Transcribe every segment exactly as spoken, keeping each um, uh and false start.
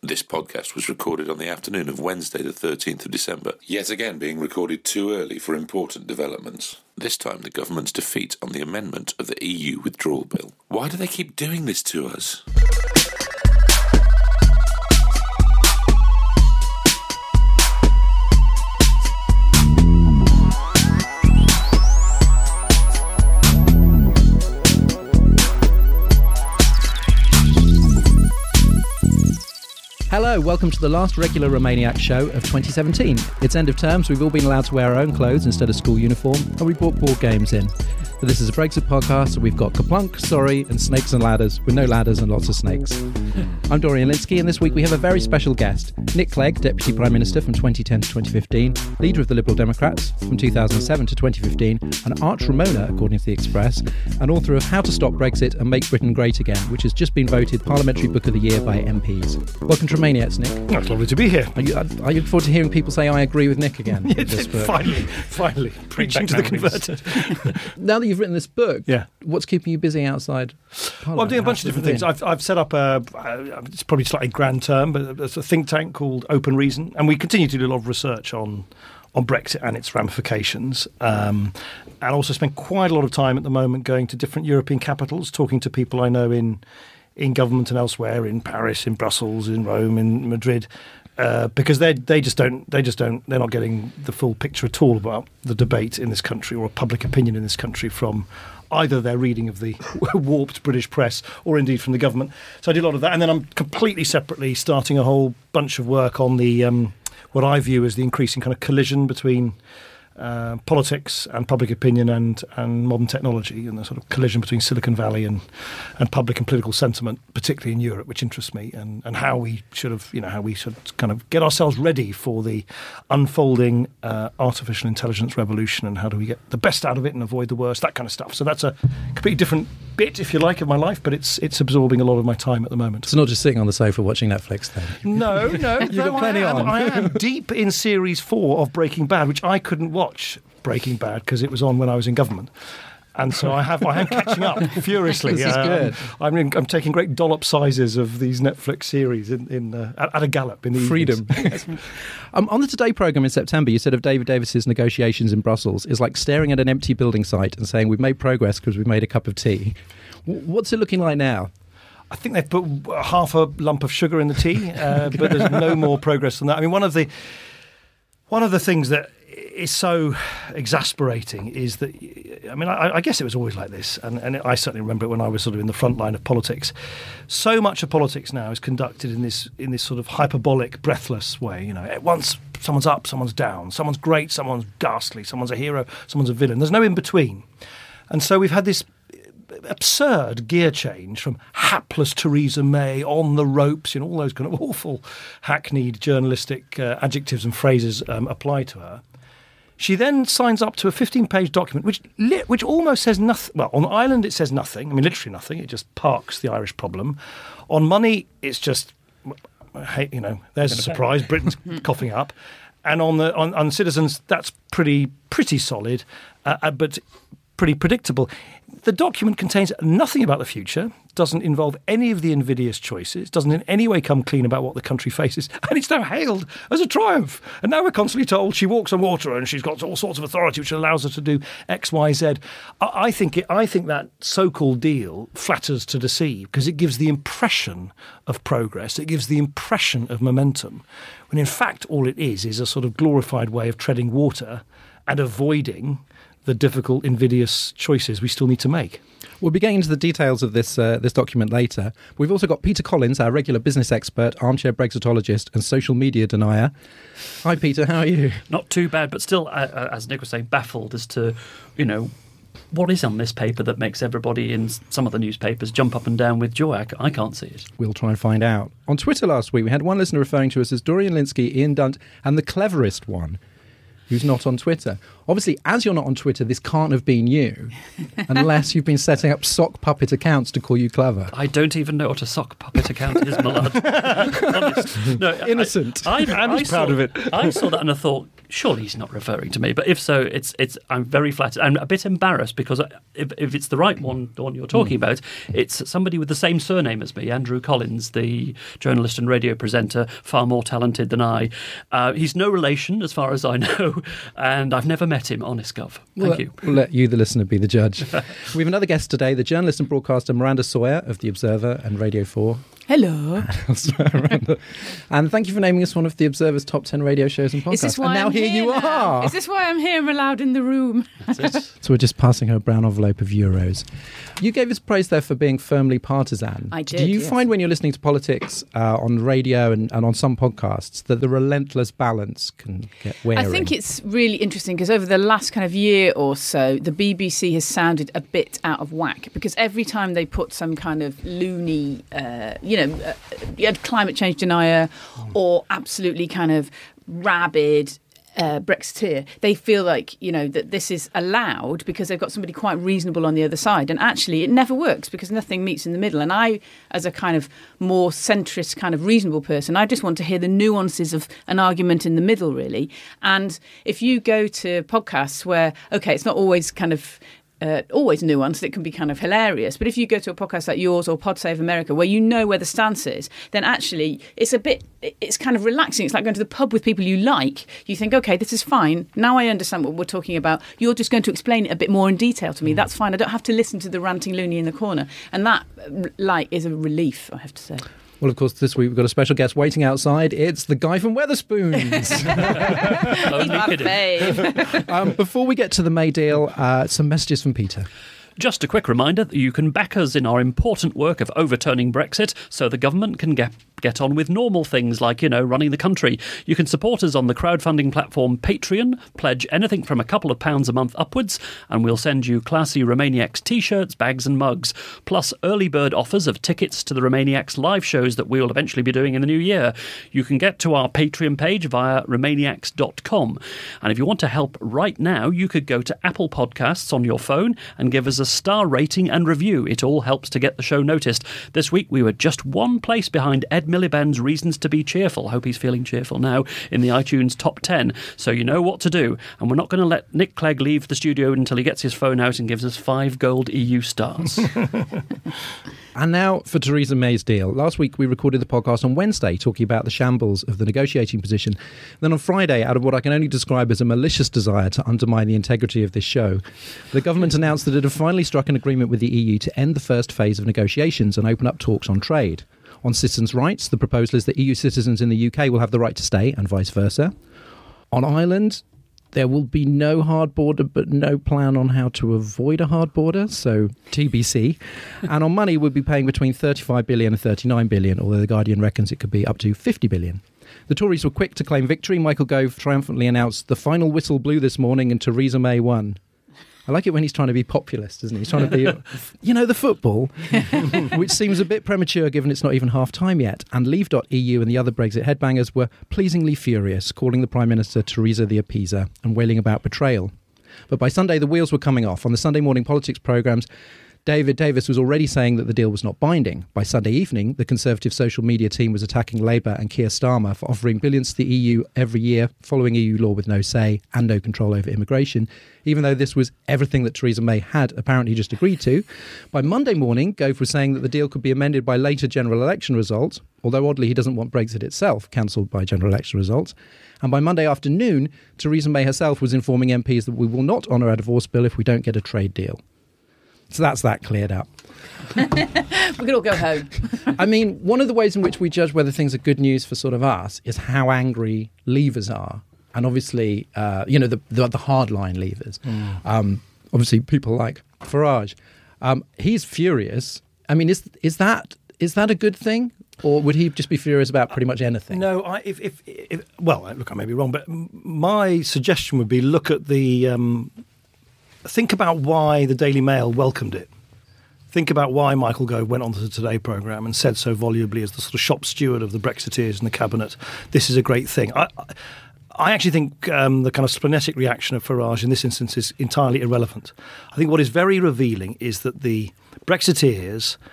This podcast was recorded on the afternoon of Wednesday the thirteenth of December, yet again being recorded too early for important developments. This time the government's defeat on the amendment of the E U withdrawal bill. Why do they keep doing this to us? Hello, welcome to the last regular Romaniac show of twenty seventeen. It's end of term, so we've all been allowed to wear our own clothes instead of school uniform, and we brought board games in. But this is a Brexit podcast, so we've got Kaplunk, Sorry, and Snakes and Ladders, with no ladders and lots of snakes. I'm Dorian Lynskey, and this week we have a very special guest. Nick Clegg, Deputy Prime Minister from twenty ten to twenty fifteen, leader of the Liberal Democrats from two thousand seven to twenty fifteen, and Arch Ramona, according to The Express, and author of How to Stop Brexit and Make Britain Great Again, which has just been voted Parliamentary Book of the Year by M Ps. Welcome to Romaniacs, Nick. It's lovely to be here. Are you, are you looking forward to hearing people say, I agree with Nick again? Yeah, finally, finally. Preaching to the converted. Now that you've written this book, yeah. what's keeping you busy outside Parliament? Well, I'm doing a bunch of different things. I've, I've set up a, uh, it's probably a slightly grand term, but it's a think tank called Open Reason, and we continue to do a lot of research on on Brexit and its ramifications, um, and also spend quite a lot of time at the moment going to different European capitals, talking to people I know in in government and elsewhere, in Paris, in Brussels, in Rome, in Madrid, uh, because they they just don't they just don't they're not getting the full picture at all about the debate in this country or public opinion in this country from either their reading of the warped British press or indeed from the government. So I did a lot of that, and then I'm completely separately starting a whole bunch of work on the um, what I view as the increasing kind of collision between Uh, politics and public opinion and, and modern technology, and the sort of collision between Silicon Valley and, and public and political sentiment, particularly in Europe, which interests me, and, and how we should have, you know, how we should kind of get ourselves ready for the unfolding uh, artificial intelligence revolution, and how do we get the best out of it and avoid the worst, that kind of stuff. So that's a completely different bit, if you like, of my life, but it's it's absorbing a lot of my time at the moment. It's not just sitting on the sofa watching Netflix, then. No, no. You've got plenty I am, on. I am deep in series four of Breaking Bad, which I couldn't watch Breaking Bad because it was on when I was in government, and so I have I am catching up furiously. This is um, good. I'm in, I'm taking great dollop sizes of these Netflix series in, in uh, at, at a gallop in the freedom. um, on the Today programme in September, you said of David Davis's negotiations in Brussels is like staring at an empty building site and saying we've made progress because we've made a cup of tea. W- what's it looking like now? I think they've put half a lump of sugar in the tea, uh, but there's no more progress than that. I mean, one of the one of the things that is so exasperating is that, I mean, I, I guess it was always like this, and, and I certainly remember it when I was sort of in the front line of politics. So much of politics now is conducted in this in this sort of hyperbolic, breathless way. You know, at once someone's up, someone's down, someone's great, someone's ghastly, someone's a hero, someone's a villain. There's no in between, and so we've had this absurd gear change from hapless Theresa May on the ropes, you know, all those kind of awful hackneyed journalistic uh, adjectives and phrases um, apply to her. She then signs up to a fifteen-page document which li- which almost says nothing. Well, on Ireland it says nothing. I mean, literally nothing. It just parks the Irish problem. On money, it's just, hey, you know, there's a surprise. Britain's coughing up. And on the on, on citizens, that's pretty pretty solid, uh, but pretty predictable. The document contains nothing about the future, doesn't involve any of the invidious choices, doesn't in any way come clean about what the country faces, and it's now hailed as a triumph. And now we're constantly told she walks on water and she's got all sorts of authority which allows her to do X, Y, Z. I, I think it, I think that so-called deal flatters to deceive because it gives the impression of progress, it gives the impression of momentum, when in fact all it is is a sort of glorified way of treading water and avoiding the difficult, invidious choices we still need to make. We'll be getting into the details of this uh, this document later. We've also got Peter Collins, our regular business expert, armchair Brexitologist and social media denier. Hi, Peter, how are you? Not too bad, but still, uh, as Nick was saying, baffled as to, you know, what is on this paper that makes everybody in some of the newspapers jump up and down with joy? I, c- I can't see it. We'll try and find out. On Twitter last week, we had one listener referring to us as Dorian Lynskey, Ian Dunt, and the cleverest one, who's not on Twitter. Obviously, as you're not on Twitter, this can't have been you, unless you've been setting up sock puppet accounts to call you clever. I don't even know what a sock puppet account is, my lad. Honest. No, Innocent. I, I, and I he's proud saw, of it. I saw that and I thought, surely he's not referring to me. But if so, it's it's. I'm very flattered. I'm a bit embarrassed because if, if it's the right one, the one you're talking mm. about, it's somebody with the same surname as me, Andrew Collins, the journalist and radio presenter, far more talented than I. Uh, he's no relation, as far as I know, and I've never met him, honest gov. Thank we'll, you. We'll let you, the listener, be the judge. We have another guest today, the journalist and broadcaster Miranda Sawyer of The Observer and Radio four. Hello. And thank you for naming us one of The Observer's top ten radio shows and podcasts. Is this why and now I'm here, here you now? are. Is this why I'm here? I'm allowed in the room. That's it. So we're just passing her a brown envelope of euros. You gave us praise there for being firmly partisan. I did, Do you yes. find when you're listening to politics uh, on radio and, and on some podcasts that the relentless balance can get wearing? I think it's really interesting because over the last kind of year or so, the B B C has sounded a bit out of whack because every time they put some kind of loony, uh, you know, uh, you had climate change denier or absolutely kind of rabid uh, Brexiteer, they feel like, you know, that this is allowed because they've got somebody quite reasonable on the other side. And actually, it never works because nothing meets in the middle. And I, as a kind of more centrist, kind of reasonable person, I just want to hear the nuances of an argument in the middle, really. And if you go to podcasts where, OK, it's not always kind of Uh, always nuanced, it can be kind of hilarious. But if you go to a podcast like yours or Pod Save America, where you know where the stance is, then actually it's a bit, it's kind of relaxing. It's like going to the pub with people you like. You think, OK, this is fine. Now I understand what we're talking about. You're just going to explain it a bit more in detail to me. That's fine. I don't have to listen to the ranting loony in the corner. And that, like, is a relief, I have to say. Well, of course, this week we've got a special guest waiting outside. It's the guy from Wetherspoons. Only My kidding. fave. um, before we get to the May deal, uh, some messages from Peter. Just a quick reminder that you can back us in our important work of overturning Brexit so the government can get get on with normal things like, you know, running the country. You can support us on the crowdfunding platform Patreon, pledge anything from a couple of pounds a month upwards, and we'll send you classy Romaniacs t-shirts, bags and mugs, plus early bird offers of tickets to the Romaniacs live shows that we will eventually be doing in the new year. You can get to our Patreon page via romaniacs dot com. And if you want to help right now, you could go to Apple Podcasts on your phone and give us a star rating and review. It all helps to get the show noticed. This week we were just one place behind Ed Miliband's Reasons to Be Cheerful. Hope he's feeling cheerful now in the iTunes top ten. So you know what to do. And we're not going to let Nick Clegg leave the studio until he gets his phone out and gives us five gold E U stars. And now for Theresa May's deal. Last week we recorded the podcast on Wednesday talking about the shambles of the negotiating position. Then on Friday, out of what I can only describe as a malicious desire to undermine the integrity of this show, the government announced that it had finally struck an agreement with the E U to end the first phase of negotiations and open up talks on trade. On citizens' rights, the proposal is that E U citizens in the U K will have the right to stay and vice versa. On Ireland, there will be no hard border, but no plan on how to avoid a hard border, so T B C. And on money, we'll be paying between thirty-five billion and thirty-nine billion, although the Guardian reckons it could be up to fifty billion. The Tories were quick to claim victory. Michael Gove triumphantly announced the final whistle blew this morning and Theresa May won. I like it when he's trying to be populist, isn't he? He's trying to be, you know, the football, which seems a bit premature given it's not even half-time yet. And Leave dot E U and the other Brexit headbangers were pleasingly furious, calling the Prime Minister Theresa the Appeaser and wailing about betrayal. But by Sunday, the wheels were coming off. On the Sunday morning politics programmes, David Davis was already saying that the deal was not binding. By Sunday evening, the Conservative social media team was attacking Labour and Keir Starmer for offering billions to the E U every year, following E U law with no say and no control over immigration, even though this was everything that Theresa May had apparently just agreed to. By Monday morning, Gove was saying that the deal could be amended by later general election results, although oddly he doesn't want Brexit itself cancelled by general election results. And by Monday afternoon, Theresa May herself was informing M Ps that we will not honour a divorce bill if we don't get a trade deal. So that's that cleared up. We could all go home. I mean, one of the ways in which we judge whether things are good news for sort of us is how angry leavers are. And obviously, uh, you know, the, the, the hardline leavers. Mm. Um, obviously, people like Farage. Um, he's furious. I mean, is is that is that a good thing? Or would he just be furious about pretty much anything? No, I, if, if, if well, look, I may be wrong, but my suggestion would be look at the... Um, think about why the Daily Mail welcomed it. Think about why Michael Gove went on to the Today programme and said so volubly as the sort of shop steward of the Brexiteers in the cabinet, this is a great thing. I, I actually think um, the kind of splenetic reaction of Farage in this instance is entirely irrelevant. I think what is very revealing is that the Brexiteers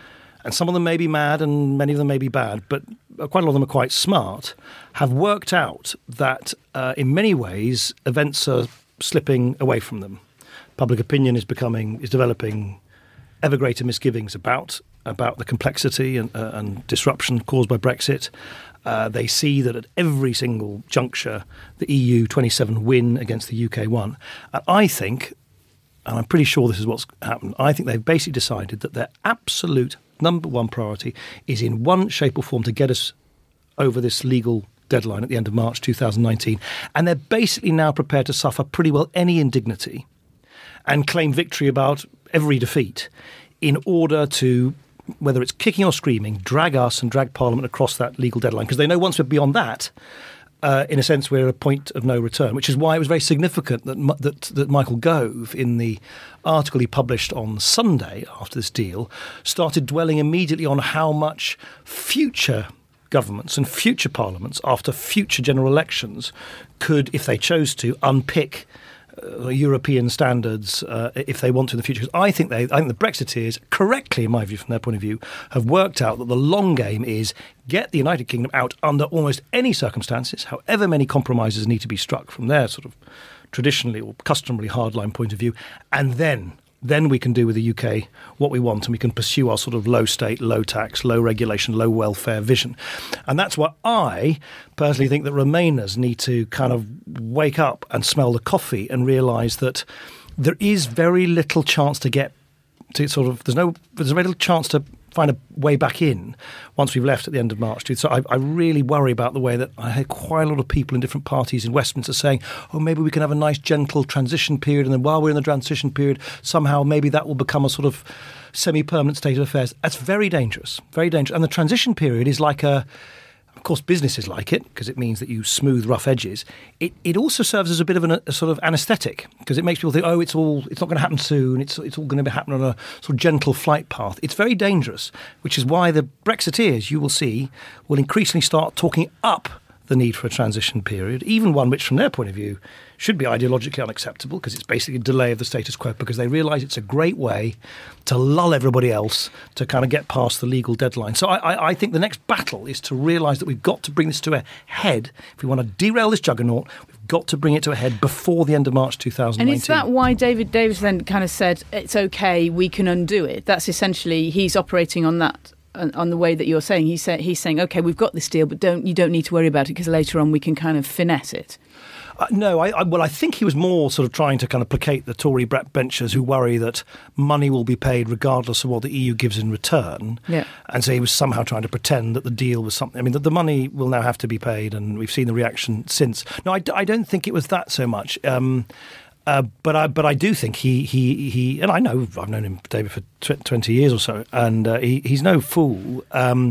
and some of them may be mad and many of them may be bad, but quite a lot of them are quite smart, have worked out that uh, in many ways events are slipping away from them. Public opinion is becoming, is developing ever greater misgivings about about the complexity and, uh, and disruption caused by Brexit. Uh, they see that at every single juncture, the E U twenty-seven win against the U K one. And I think, and I'm pretty sure this is what's happened, I think they've basically decided that their absolute number one priority is in one shape or form to get us over this legal deadline at the end of March two thousand nineteen. And they're basically now prepared to suffer pretty well any indignity and claim victory about every defeat in order to, whether it's kicking or screaming, drag us and drag Parliament across that legal deadline. Because they know once we're beyond that, uh, in a sense, we're at a point of no return, which is why it was very significant that, that, that Michael Gove, in the article he published on Sunday after this deal, started dwelling immediately on how much future governments and future parliaments after future general elections could, if they chose to, unpick Uh, European standards uh, if they want to in the future. Because I think they, I think the Brexiteers, correctly in my view, from their point of view, have worked out that the long game is get the United Kingdom out under almost any circumstances, however many compromises need to be struck from their sort of traditionally or customarily hardline point of view, and then then we can do with the U K what we want, and we can pursue our sort of low state, low tax, low regulation, low welfare vision. And that's why I personally think that Remainers need to kind of wake up and smell the coffee and realise that there is very little chance to get to sort of, there's no, there's very little chance to find a way back in once we've left at the end of March. So I, I really worry about the way that I heard quite a lot of people in different parties in Westminster saying, oh, maybe we can have a nice gentle transition period, and then while we're in the transition period, somehow maybe that will become a sort of semi-permanent state of affairs. That's very dangerous, very dangerous. And the transition period is like a, of course, businesses like it because it means that you smooth rough edges. It it also serves as a bit of an, a sort of anaesthetic because it makes people think, oh, it's all it's not going to happen soon. It's it's all going to happen on a sort of gentle flight path. It's very dangerous, which is why the Brexiteers, you will see, will increasingly start talking up the need for a transition period, even one which, from their point of view, should be ideologically unacceptable because it's basically a delay of the status quo, because they realise it's a great way to lull everybody else to kind of get past the legal deadline. So I, I, I think the next battle is to realise that we've got to bring this to a head. If we want to derail this juggernaut, we've got to bring it to a head before the end of March two thousand nineteen. And is that why David Davis then kind of said, it's OK, we can undo it? That's essentially, he's operating on that, on the way that you're saying. He's, say, he's saying, OK, we've got this deal, but don't you don't need to worry about it because later on we can kind of finesse it. Uh, no, I, I, well, I think he was more sort of trying to kind of placate the Tory backbenchers who worry that money will be paid regardless of what the E U gives in return. Yeah. And so he was somehow trying to pretend that the deal was something. I mean, that the money will now have to be paid, and we've seen the reaction since. No, I, I don't think it was that so much. Um, uh, but I but I do think he he he, and I know I've known him, David, for tw- twenty years or so, and uh, he, he's no fool. Um,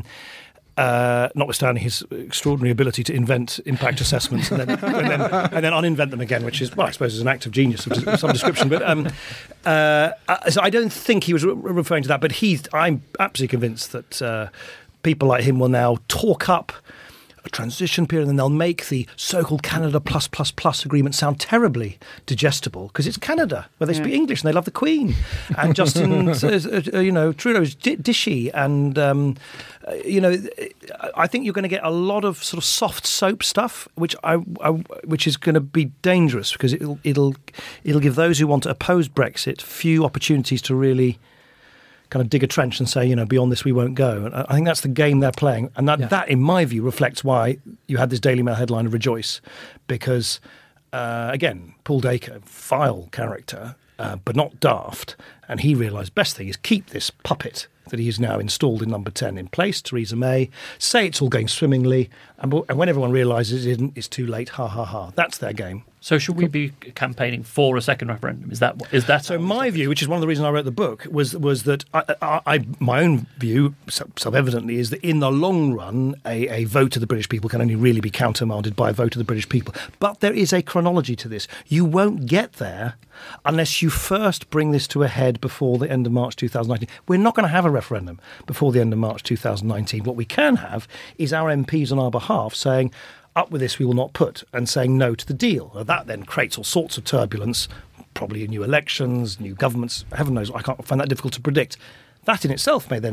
Uh, notwithstanding his extraordinary ability to invent impact assessments and then, and, then, and then uninvent them again, which is, well, I suppose is an act of genius of some description. But um, uh, so I don't think he was re- referring to that. But he's, I'm absolutely convinced that uh, people like him will now talk up a transition period, and then they'll make the so-called Canada plus plus plus agreement sound terribly digestible because it's Canada, where they yeah. speak English and they love the Queen, and Justin, uh, you know, Trudeau's di- dishy, and um, uh, you know, I think you're going to get a lot of sort of soft soap stuff, which I, I which is going to be dangerous because it'll it'll it'll give those who want to oppose Brexit few opportunities to really kind of dig a trench and say, you know, beyond this we won't go. And I think that's the game they're playing. And that, yeah. that in my view, reflects why you had this Daily Mail headline of Rejoice. Because, uh, again, Paul Dacre, vile character, uh, but not daft. And he realised best thing is keep this puppet that he is now installed in number ten in place, Theresa May, say it's all going swimmingly, and, and when everyone realises it isn't, it's too late, ha, ha, ha. That's their game. So should we be campaigning for a second referendum? Is that is that so? My view, which is one of the reasons I wrote the book, was was that I, I, I my own view, self-evidently, is that in the long run, a, a vote of the British people can only really be countermanded by a vote of the British people. But there is a chronology to this. You won't get there unless you first bring this to a head before the end of March two thousand nineteen. We're not going to have a referendum before the end of March two thousand nineteen. What we can have is our M Ps on our behalf saying, up with this we will not put, and saying no to the deal. Now, that then creates all sorts of turbulence, probably new elections, new governments, heaven knows, I can't find that difficult to predict. That in itself may then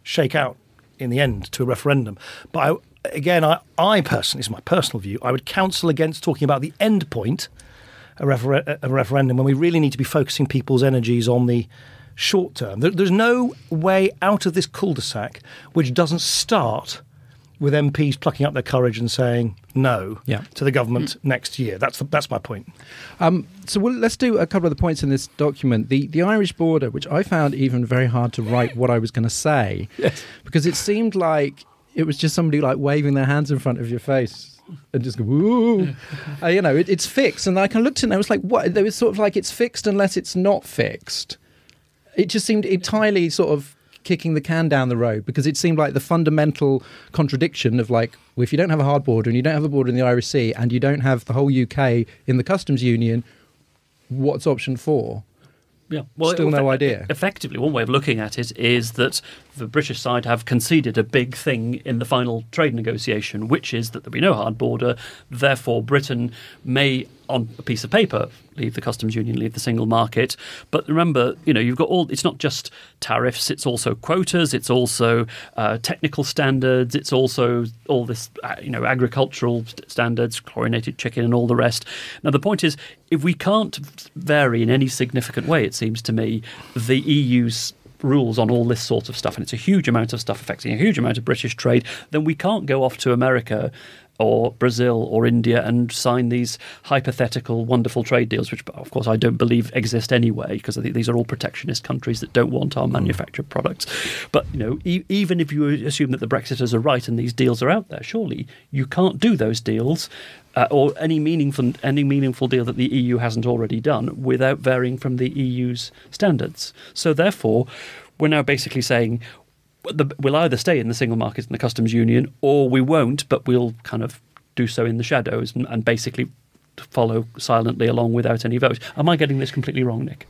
shake out in the end to a referendum. But I, again, I, I personally, this is my personal view, I would counsel against talking about the end point, a, refer- a referendum, when we really need to be focusing people's energies on the short term. There, there's no way out of this cul-de-sac which doesn't start with M Ps plucking up their courage and saying no yeah. to the government mm. next year. That's the, that's my point. Um, so we'll, let's do a couple of the points in this document. The the Irish border, which I found even very hard to write what I was going to say, yes. because it seemed like it was just somebody like waving their hands in front of your face and just go, woo. uh, you know, it, it's fixed. And I kind of looked at it and I was like, what? It was sort of like it's fixed unless it's not fixed. It just seemed entirely sort of kicking the can down the road, because it seemed like the fundamental contradiction of like, well, if you don't have a hard border and you don't have a border in the Irish Sea and you don't have the whole U K in the customs union, what's option four? Yeah, well, still no idea. Effectively, one way of looking at it is that the British side have conceded a big thing in the final trade negotiation, which is that there'll be no hard border. Therefore, Britain may, on a piece of paper, leave the customs union, leave the single market. But remember, you know, you've got all. It's not just tariffs; it's also quotas. It's also uh, technical standards. It's also all this, uh, you know, agricultural st- standards, chlorinated chicken, and all the rest. Now, the point is, if we can't vary in any significant way, it seems to me, the E U's rules on all this sort of stuff, and it's a huge amount of stuff affecting a huge amount of British trade, then we can't go off to America or Brazil or India and sign these hypothetical wonderful trade deals, which of course I don't believe exist anyway, because I think these are all protectionist countries that don't want our manufactured products. But you know, e- even if you assume that the Brexiters are right and these deals are out there, surely you can't do those deals uh, or any meaningful any meaningful deal that the E U hasn't already done without varying from the E U's standards. So therefore, we're now basically saying, The, we'll either stay in the single market and the customs union, or we won't, but we'll kind of do so in the shadows and, and basically follow silently along without any vote. Am I getting this completely wrong, Nick?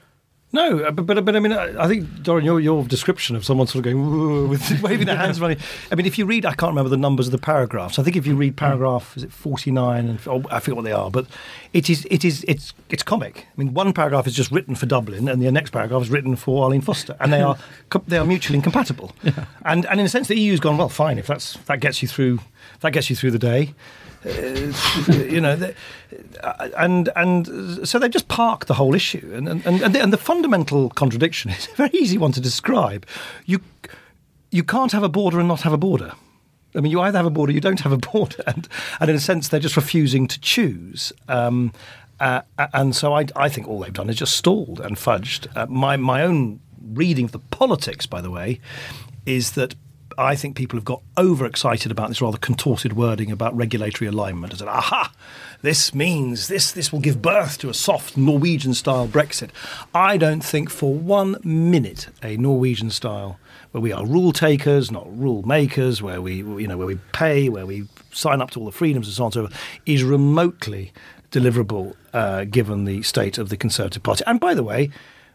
No, but, but, but I mean, I think, Dorian, your, your description of someone sort of going, with waving their hands around. I mean, if you read, I can't remember the numbers of the paragraphs. I think if you read paragraph, is it forty-nine? And oh, I forget what they are, but it is, it is, it's, it's comic. I mean, one paragraph is just written for Dublin, and the next paragraph is written for Arlene Foster, and they are they are mutually incompatible. Yeah. And and in a sense, the E U's gone, well, fine, if that's that gets you through, that gets you through the day. Uh, you know, the, and and so they just park the whole issue, and and and the, and the fundamental contradiction is a very easy one to describe. You you can't have a border and not have a border. I mean, you either have a border, you don't have a border, and, and in a sense, they're just refusing to choose. Um, uh, and so I, I think all they've done is just stalled and fudged. Uh, my my own reading of the politics, by the way, is that I think people have got overexcited about this rather contorted wording about regulatory alignment. And said, aha, this means this this will give birth to a soft Norwegian-style Brexit. I don't think for one minute a Norwegian-style, where we are rule takers, not rule makers, where we you know where we pay, where we sign up to all the freedoms and so on and so forth, is remotely deliverable uh, given the state of the Conservative Party. And by the way,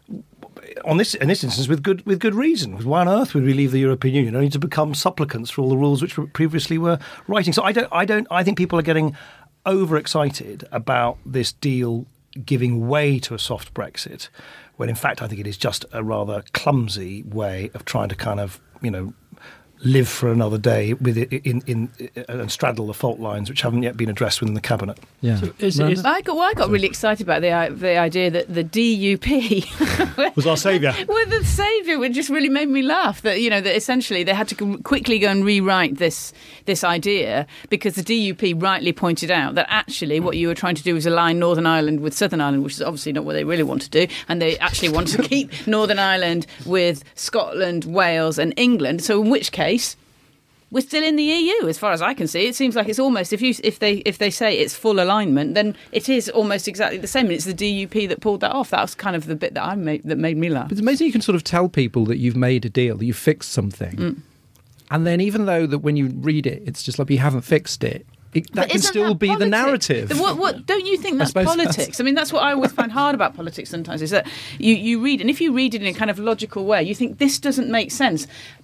on this, in this instance, with good with good reason. Why on earth would we leave the European Union only to become supplicants for all the rules which we previously were writing? So I don't, I don't, I think people are getting overexcited about this deal giving way to a soft Brexit, when in fact I think it is just a rather clumsy way of trying to kind of, you know, live for another day with it in, in, in and straddle the fault lines which haven't yet been addressed within the cabinet. Yeah, so is, is, I got well, I got really excited about the the idea that the D U P was our saviour. Well, the saviour, which just really made me laugh. That you know that essentially they had to go, quickly go and rewrite this this idea, because the D U P rightly pointed out that actually what you were trying to do was align Northern Ireland with Southern Ireland, which is obviously not what they really want to do, and they actually want to keep Northern Ireland with Scotland, Wales, and England. So in which case, we're still in the E U, as far as I can see. It seems like it's almost, if you if they if they say it's full alignment, then it is almost exactly the same. And it's the D U P that pulled that off. That was kind of the bit that I made that made me laugh. But it's amazing you can sort of tell people that you've made a deal, that you've fixed something, mm. and then even though that when you read it, it's just like you haven't fixed it. It, that can still that be politics? the narrative. The, what, what, don't you think that's I politics? That's... I mean, that's what I always find hard about politics sometimes, is that you, you read, and if you read it in a kind of logical way, you think this doesn't make sense.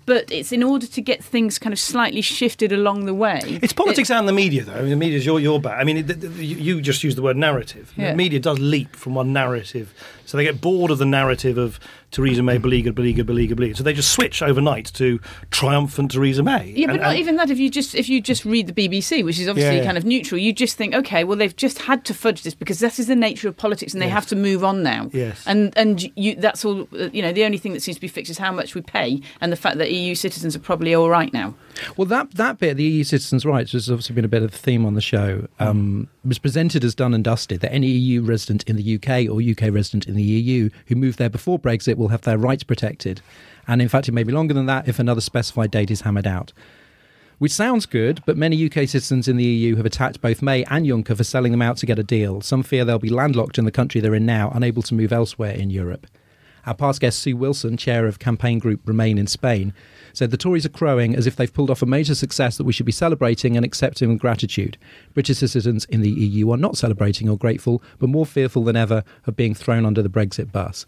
but it's in order to get things kind of slightly shifted along the way. It's politics it, and the media, though. I mean, the media's your, your back. I mean, it, the, the, you just used the word narrative. Yeah. The media does leap from one narrative. So they get bored of the narrative of Theresa May, beleaguered, beleaguered, beleaguered, beleaguered. So they just switch overnight to triumphant Theresa May. Yeah, but and, not and, even that. If you just if you just read the B B C, which is obviously Yeah, yeah. kind of neutral, you just think, okay, well, they've just had to fudge this because that is the nature of politics, and they Yes. have to move on now. Yes. And and you, that's all. You know, the only thing that seems to be fixed is how much we pay, and the fact that E U citizens are probably all right now. Well, that that bit, the E U citizens' rights, has obviously been a bit of a theme on the show. Um, was presented as done and dusted, that any E U resident in the U K or U K resident in the E U who moved there before Brexit will have their rights protected. And in fact, it may be longer than that if another specified date is hammered out. Which sounds good, but many U K citizens in the E U have attacked both May and Juncker for selling them out to get a deal. Some fear they'll be landlocked in the country they're in now, unable to move elsewhere in Europe. Our past guest, Sue Wilson, chair of campaign group Remain in Spain, said the Tories are crowing as if they've pulled off a major success that we should be celebrating and accepting with gratitude. British citizens in the E U are not celebrating or grateful, but more fearful than ever of being thrown under the Brexit bus.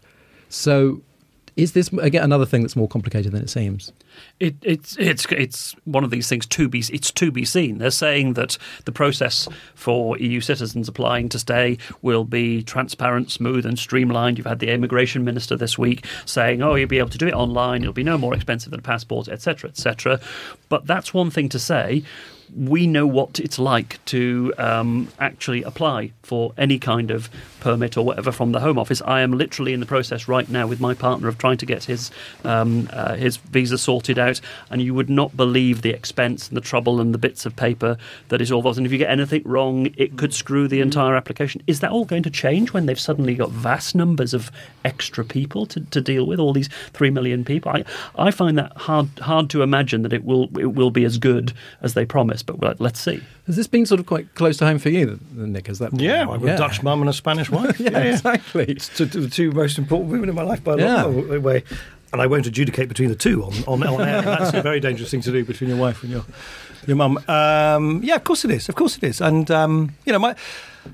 So is this, again, another thing that's more complicated than it seems? It, it's it's it's one of these things to be it's to be seen. They're saying that the process for E U citizens applying to stay will be transparent, smooth, and streamlined. You've had the immigration minister this week saying, "Oh, you'll be able to do it online. It'll be no more expensive than a passport, et cetera, et cetera" But that's one thing to say. We know what it's like to um, actually apply for any kind of permit or whatever from the Home Office. I am literally in the process right now with my partner of trying to get his um, uh, his visa sorted out, and you would not believe the expense and the trouble and the bits of paper that is all those. And if you get anything wrong, it could screw the entire application. Is that all going to change when they've suddenly got vast numbers of extra people to, to deal with, all these three million people? I, I find that hard hard to imagine that it will it will be as good as they promise. But let's see. Has this been sort of quite close to home for you, Nick? Has that? Yeah, I've got a Dutch mum and a Spanish wife. yeah, yeah, yeah, exactly. It's two, the two most important women in my life by a Yeah. long way. And I won't adjudicate between the two on, on, on air. That's a very dangerous thing to do between your wife and your your mum. Um, yeah, of course it is. Of course it is. And, um, you know, my...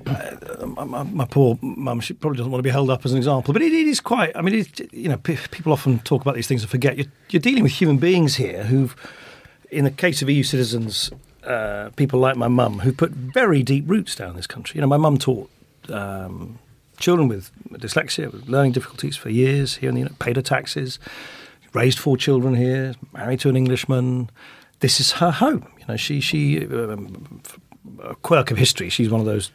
Uh, my, my poor mum, she probably doesn't want to be held up as an example, but it, it is quite. I mean, it, you know, p- people often talk about these things and forget you're, you're dealing with human beings here who've, in the case of E U citizens, uh, people like my mum, who put very deep roots down in this country. You know, my mum taught um, children with dyslexia, with learning difficulties for years here in the United, paid her taxes, raised four children here, married to an Englishman. This is her home. You know, she she um, a quirk of history. She's one of those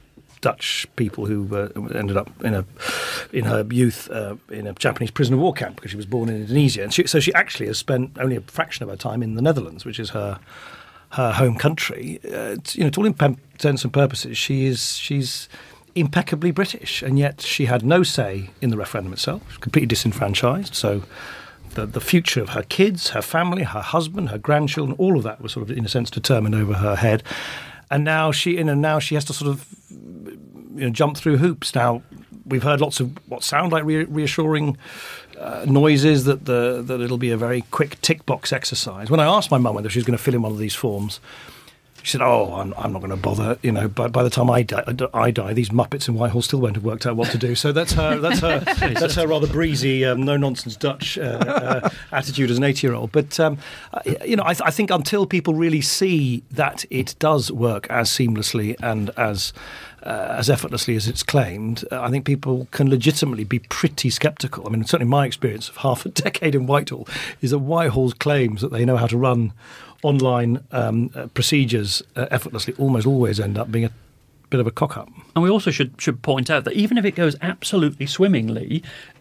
Dutch people who uh, ended up in a in her youth uh, in a Japanese prisoner of war camp because she was born in Indonesia, and she, so she actually has spent only a fraction of her time in the Netherlands, which is her her home country. Uh, you know, to all intents and purposes, she is she's impeccably British, and yet she had no say in the referendum itself. She was completely disenfranchised. So the the future of her kids, her family, her husband, her grandchildren, all of that was sort of in a sense determined over her head. And now she, you know, now she has to sort of, you know, jump through hoops. Now we've heard lots of what sound like re- reassuring uh, noises that the that it'll be a very quick tick box exercise. When I asked my mum whether she was going to fill in one of these forms, she said, "Oh, I'm, I'm not going to bother. You know, by, by the time I die, I die, these muppets in Whitehall still won't have worked out what to do." So that's her. That's her. That's her rather breezy, um, no nonsense Dutch uh, uh, attitude as an eighty-year-old. But um, you know, I, th- I think until people really see that it does work as seamlessly and as uh, as effortlessly as it's claimed, uh, I think people can legitimately be pretty sceptical. I mean, certainly my experience of half a decade in Whitehall is that Whitehall's claims that they know how to run online um, uh, procedures uh, effortlessly almost always end up being a bit of a cock-up. And we also should should point out that even if it goes absolutely swimmingly,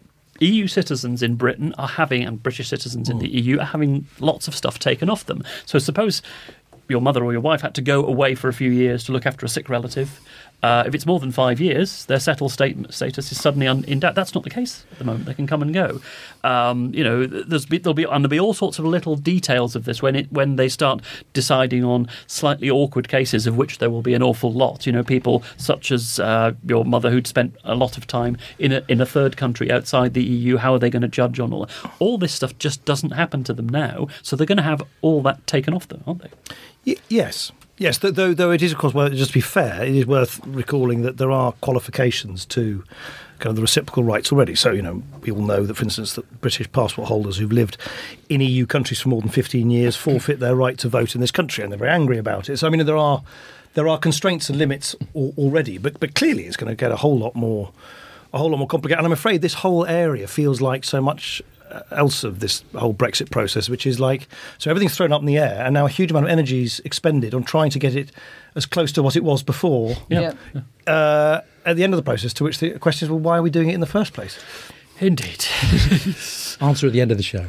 E U citizens in Britain are having, and British citizens in the E U are having lots of stuff taken off them. So suppose your mother or your wife had to go away for a few years to look after a sick relative. Uh, if it's more than five years, their settled state status is suddenly un- in doubt. That's not the case at the moment. They can come and go. Um, you know, there's be, there'll be and there'll be all sorts of little details of this when it when they start deciding on slightly awkward cases, of which there will be an awful lot. You know, people such as uh, your mother who'd spent a lot of time in a in a third country outside the E U. How are they going to judge on all that? All this stuff just doesn't happen to them now, so they're going to have all that taken off them, aren't they? Y- yes. Yes, though, though it is, of course, well, just to be fair, it is worth recalling that there are qualifications to kind of the reciprocal rights already. So, you know, we all know that, for instance, that British passport holders who've lived in E U countries for more than fifteen years forfeit their right to vote in this country, and they're very angry about it. So, I mean, there are there are constraints and limits al- already, but but clearly it's going to get a whole lot more a whole lot more complicated. And I'm afraid this whole area feels like so much else of this whole Brexit process, which is like, so everything's thrown up in the air, and now a huge amount of energy is expended on trying to get it as close to what it was before. Yeah. Yeah. Uh, at the end of the process, to which the question is, well, why are we doing it in the first place? Indeed. Answer at the end of the show.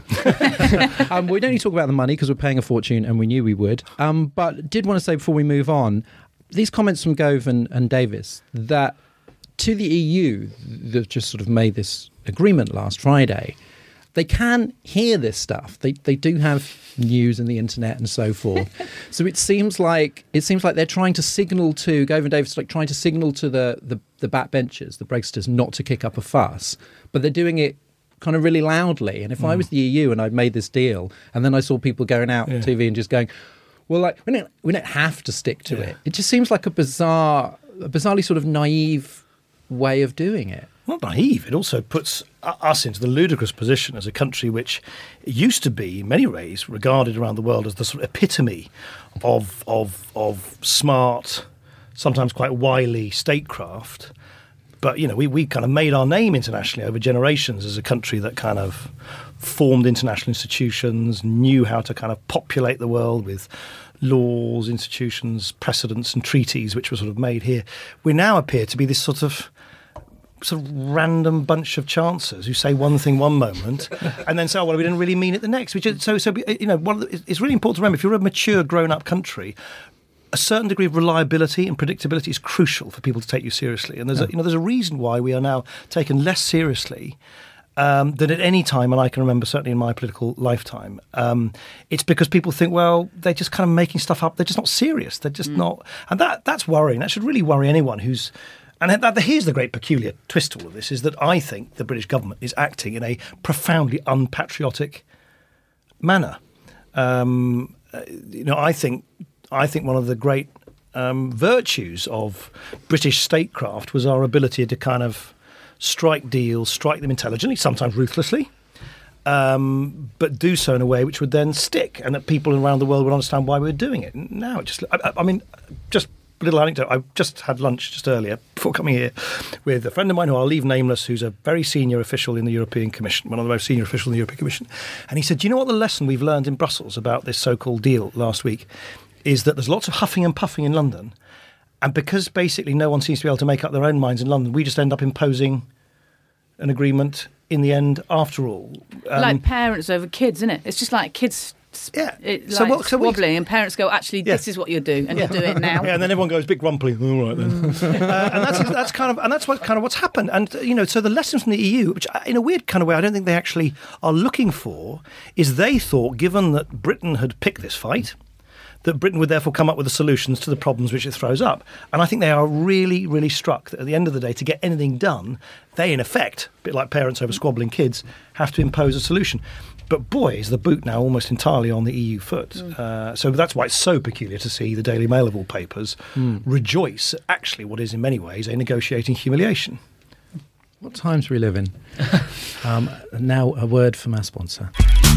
um, we don't need to talk about the money because we're paying a fortune, and we knew we would. Um, but did want to say before we move on, these comments from Gove and, and Davis that to the E U that just sort of made this agreement last Friday, they can hear this stuff. They they do have news and the internet and so forth. So it seems like it seems like they're trying to signal to Gove and Davis, like trying to signal to the, the the backbenchers, the Brexiters, not to kick up a fuss. But they're doing it kind of really loudly. And if mm. I was the E U and I'd made this deal, and then I saw people going out yeah. on T V and just going, well, like we don't we don't have to stick to yeah. it. It just seems like a bizarre, a bizarrely sort of naive way of doing it. Not naive. It also puts us into the ludicrous position as a country which used to be, in many ways, regarded around the world as the sort of epitome of of of smart, sometimes quite wily statecraft. But, you know, we, we kind of made our name internationally over generations as a country that kind of formed international institutions, knew how to kind of populate the world with laws, institutions, precedents and treaties which were sort of made here. We now appear to be this sort of sort of random bunch of chancers who say one thing one moment and then say, oh, well, we didn't really mean it the next. Which is, so, so you know, one of the, it's really important to remember, if you're a mature, grown-up country, a certain degree of reliability and predictability is crucial for people to take you seriously. And there's, yeah. a, you know, there's a reason why we are now taken less seriously um, than at any time, and I can remember certainly in my political lifetime. Um, it's because people think, well, they're just kind of making stuff up. They're just not serious. They're just mm. not. And that that's worrying. That should really worry anyone who's. And that, here's the great peculiar twist to all of this, is that I think the British government is acting in a profoundly unpatriotic manner. Um, you know, I think I think one of the great um, virtues of British statecraft was our ability to kind of strike deals, strike them intelligently, sometimes ruthlessly, um, but do so in a way which would then stick, and that people around the world would understand why we were doing it. Now, it just, I, I mean, just... A little anecdote. I just had lunch just earlier before coming here with a friend of mine who I'll leave nameless, who's a very senior official in the European Commission, one of the most senior officials in the European Commission. And he said, do you know what the lesson we've learned in Brussels about this so-called deal last week is that there's lots of huffing and puffing in London. And because basically no one seems to be able to make up their own minds in London, we just end up imposing an agreement in the end after all. Um, like parents over kids, isn't it? It's just like kids... Yeah. It, so like what, so wobbling, we, and parents go, actually, yeah. this is what you do, and yeah. you do it now. Yeah, and then everyone goes big grumpy. All right then. uh, and that's that's kind of and that's what kind of what's happened. And you know, so the lessons from the E U, which in a weird kind of way, I don't think they actually are looking for, is they thought, given that Britain had picked this fight, that Britain would therefore come up with the solutions to the problems which it throws up. And I think they are really, really struck that at the end of the day, to get anything done, they in effect, a bit like parents over squabbling kids, have to impose a solution. But boy, is the boot now almost entirely on the E U foot. Mm. Uh, so that's why it's so peculiar to see the Daily Mail of all papers mm. rejoice at actually what is in many ways a negotiating humiliation. What times we live in. um, now a word from our sponsor.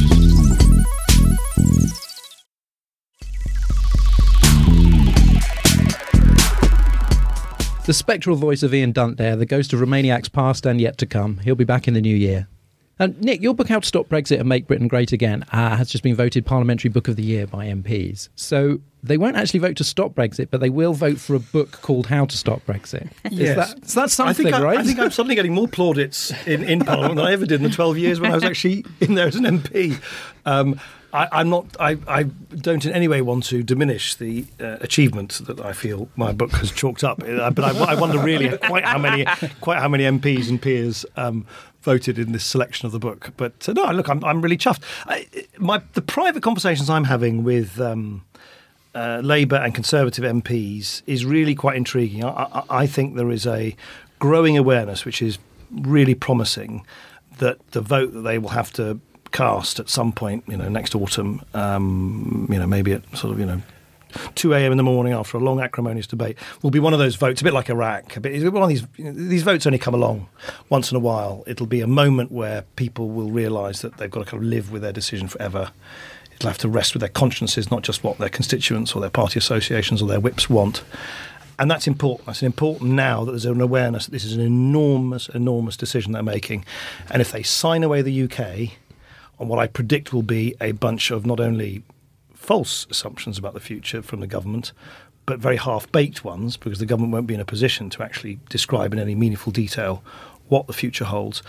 The spectral voice of Ian Dunt there, the ghost of Romaniac's past and yet to come. He'll be back in the new year. And Nick, your book How to Stop Brexit and Make Britain Great Again uh, has just been voted Parliamentary Book of the Year by M Ps. So they won't actually vote to stop Brexit, but they will vote for a book called How to Stop Brexit. Yes. That, so that's something, I think I, right? I think I'm suddenly getting more plaudits in, in Parliament than I ever did in the twelve years when I was actually in there as an M P. Um, I, I'm not. I, I don't in any way want to diminish the uh, achievement that I feel my book has chalked up. Uh, but I, I wonder really quite how many, quite how many M Ps and peers um, voted in this selection of the book. But uh, no, look, I'm, I'm really chuffed. I, my the private conversations I'm having with um, uh, Labour and Conservative M Ps is really quite intriguing. I, I, I think there is a growing awareness, which is really promising, that the vote that they will have to cast at some point, you know, next autumn, um, you know, maybe at sort of, you know, two a.m. in the morning after a long acrimonious debate, will be one of those votes, a bit like Iraq. A bit, one of these, you know, these votes only come along once in a while. It'll be a moment where people will realise that they've got to kind of live with their decision forever. It'll have to rest with their consciences, not just what their constituents or their party associations or their whips want. And that's important. That's important now that there's an awareness that this is an enormous, enormous decision they're making. And if they sign away the U K on what I predict will be a bunch of not only false assumptions about the future from the government, but very half-baked ones, because the government won't be in a position to actually describe in any meaningful detail what the future holds.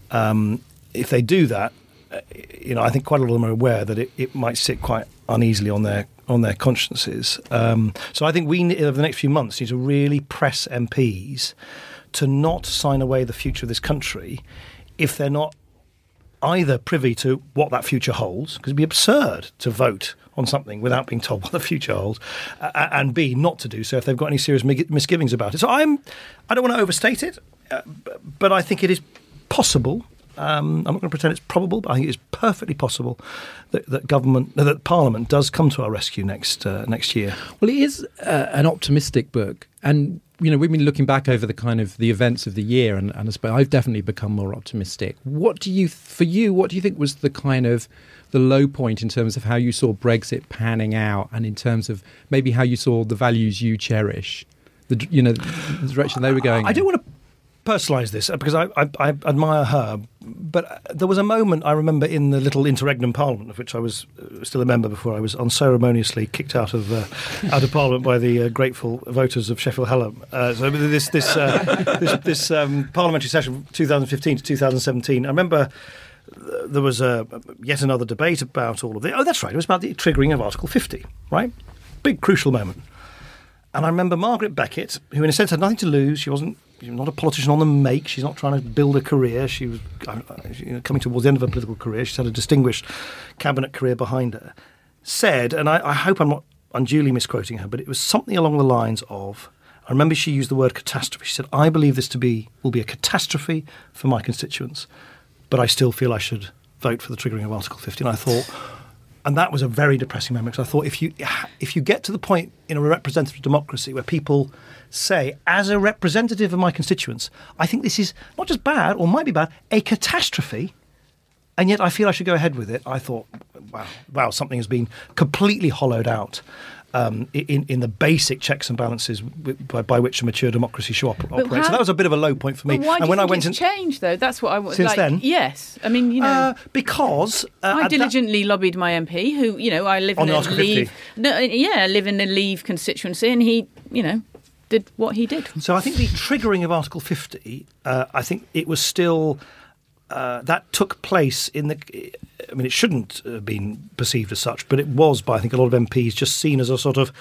Um, if they do that, you know, I think quite a lot of them are aware that it, it might sit quite uneasily on their on their consciences. Um, so I think we, over the next few months, need to really press M Ps to not sign away the future of this country if they're not either privy to what that future holds, because it'd be absurd to vote on something without being told what the future holds, uh, and B, not to do so if they've got any serious misgivings about it. So I'm, I don't want to overstate it, uh, but I think it is possible. Um, I'm not going to pretend it's probable, but I think it's perfectly possible that, that government, that Parliament does come to our rescue next uh, next year. Well, it is uh, an optimistic book, and you know we've been looking back over the kind of the events of the year, and, and I've definitely become more optimistic. What do you, for you, what do you think was the kind of the low point in terms of how you saw Brexit panning out, and in terms of maybe how you saw the values you cherish, the you know the direction they were going? I, I in? don't want to personalise this because I, I, I admire her, but there was a moment I remember in the little interregnum Parliament, of which I was still a member before I was unceremoniously kicked out of uh, out of Parliament by the uh, grateful voters of Sheffield Hallam. Uh, so this this uh, this, this um, parliamentary session, twenty fifteen to two thousand seventeen. I remember there was a yet another debate about all of this. Oh, that's right. It was about the triggering of Article fifty. Right, big crucial moment. And I remember Margaret Beckett, who in a sense had nothing to lose. She wasn't. She's not a politician on the make. She's not trying to build a career. She was uh, you know, coming towards the end of her political career. She's had a distinguished cabinet career behind her. Said, and I, I hope I'm not unduly misquoting her, but it was something along the lines of, I remember she used the word catastrophe. She said, I believe this to be will be a catastrophe for my constituents, but I still feel I should vote for the triggering of Article fifty. And I thought, and that was a very depressing moment, because I thought if you if you get to the point in a representative democracy where people say, as a representative of my constituents, I think this is not just bad, or might be bad, a catastrophe, and yet I feel I should go ahead with it, I thought, wow, wow, something has been completely hollowed out um, in, in the basic checks and balances by, by which a mature democracy should op- operate. how, so that was a bit of a low point for me. But why and do when you I think went it's in, changed, though? That's what I was since like, then? Yes. I mean, you know... Uh, because... Uh, I diligently that, lobbied my M P, who, you know, I live on in a Article Leave... fifty. No, yeah, I live in a Leave constituency, and he, you know... did what he did. So I think the triggering of Article fifty, uh, I think it was still, uh, that took place in the, I mean, it shouldn't have been perceived as such, but it was by, I think, a lot of M Ps just seen as a sort of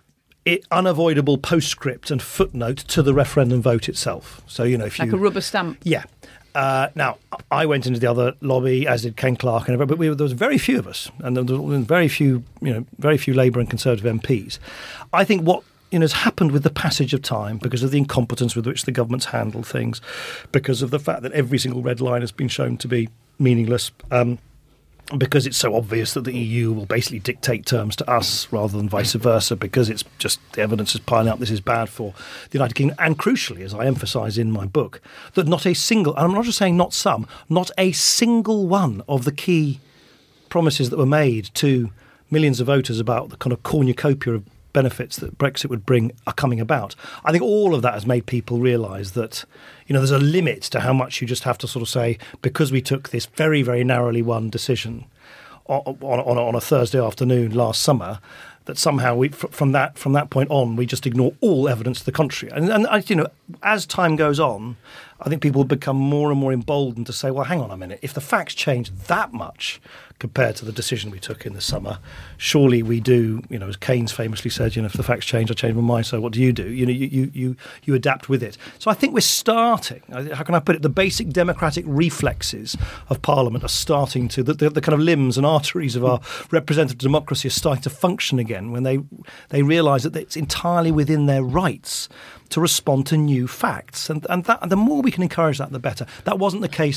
it, unavoidable postscript and footnote to the referendum vote itself. So, you know, if you... Like a rubber stamp. Yeah. Uh, now, I went into the other lobby, as did Ken Clarke, and everybody, but we, there was very few of us, and there was very few, you know, very few Labour and Conservative M Ps. I think what you know, has happened with the passage of time, because of the incompetence with which the government's handled things, because of the fact that every single red line has been shown to be meaningless, um, because it's so obvious that the E U will basically dictate terms to us rather than vice versa, because it's just the evidence is piling up, this is bad for the United Kingdom. And crucially, as I emphasise in my book, that not a single, and I'm not just saying not some, not a single one of the key promises that were made to millions of voters about the kind of cornucopia of benefits that Brexit would bring are coming about. I think all of that has made people realise that, you know, there's a limit to how much you just have to sort of say, because we took this very, very narrowly won decision on, on, on a Thursday afternoon last summer, that somehow we, from that from that point on, we just ignore all evidence to the contrary. And, and I, you know, as time goes on, I think people become more and more emboldened to say, well, hang on a minute, if the facts change that much compared to the decision we took in the summer, surely we do, you know, as Keynes famously said, you know, if the facts change, I change my mind, so what do you do? You know, you you you, you adapt with it. So I think we're starting, how can I put it, the basic democratic reflexes of Parliament are starting to, the, the, the kind of limbs and arteries of our representative democracy are starting to function again when they they realise that it's entirely within their rights to respond to new facts. And, and, that, and the more we can encourage that, the better. That wasn't the case